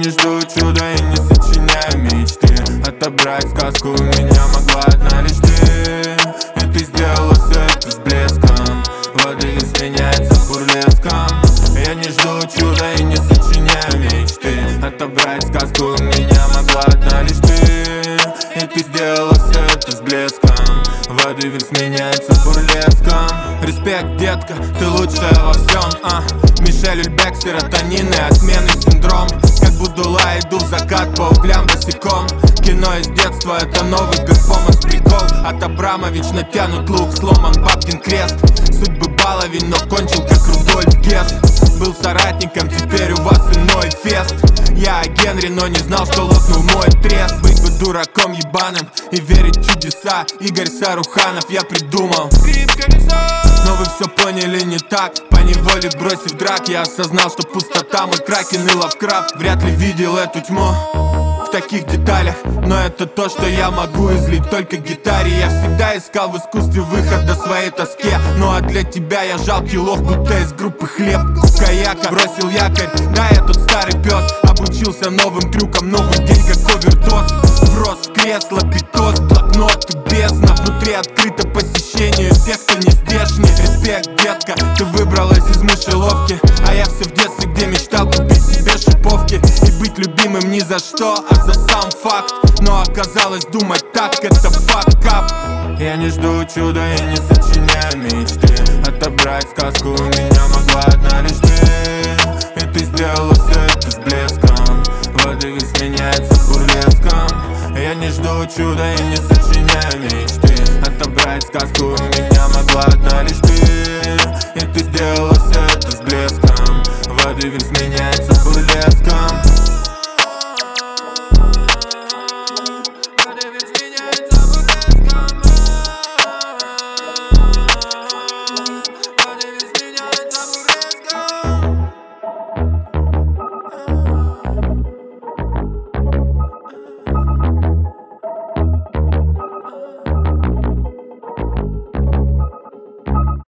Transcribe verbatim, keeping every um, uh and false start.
не жду чуда и не сочиняю мечты. Отобрать сказку у меня могла одна лишь ты. И ты сделала все это с блеском. Воды сменяется бурлеском. Я не жду чуда и не сочиняю мечты. Отобрать сказку у меня могла одна лишь ты. И ты сделала все это с блеском. Воды сменяется бурлеском. Респект, детка, ты лучшая во всем, а Мишель Ульбек, серотонин и отменный синдром. Как Будула, иду в закат по углям босиком. Кино из детства, это новый перформанс, прикол. От Абрамович натянут лук, сломан бабкин крест. Судьбы баловень, но кончил как Рудольф Гесс. Был соратником, теперь у вас иной фест. Я Генри, но не знал, что лопнул мой трест. Быть бы дураком ебаным и верить в чудеса. Игорь Саруханов я придумал. Но вы все поняли не так. Поневоле бросив драк, я осознал, что пустота мой Кракен и Лавкрафт. Вряд ли видел эту тьму в таких деталях, но это то, что я могу излить только гитаре. Я всегда искал в искусстве выход до своей тоске. Ну а для тебя я жалкий лох, будто из группы Хлеб. Каяка, бросил якорь, да я тот старый пес. Обучился новым трюкам, новый день как овердоз. Врос в кресло, питос, блокнот и бездна. Внутри открыто посещению всех, кто не здешний. Респект, детка, ты выбралась из мышеловки. А я все в детстве, где мечтал купить себе шиповки. И быть любимым ни за что, а за сам факт. Но оказалось, думать так, это факап. Я не жду чуда и не сочиняю мечты. Отобрать сказку у меня могла одна лишь ты. И ты сделала все это с блеском. Воды сменяется бурлеском. Я не жду чуда и не сочиняю мечты. Отобрать сказку у меня могла одна лишь ты. И ты сделала все это с блеском. Воды сменяется бурлеском.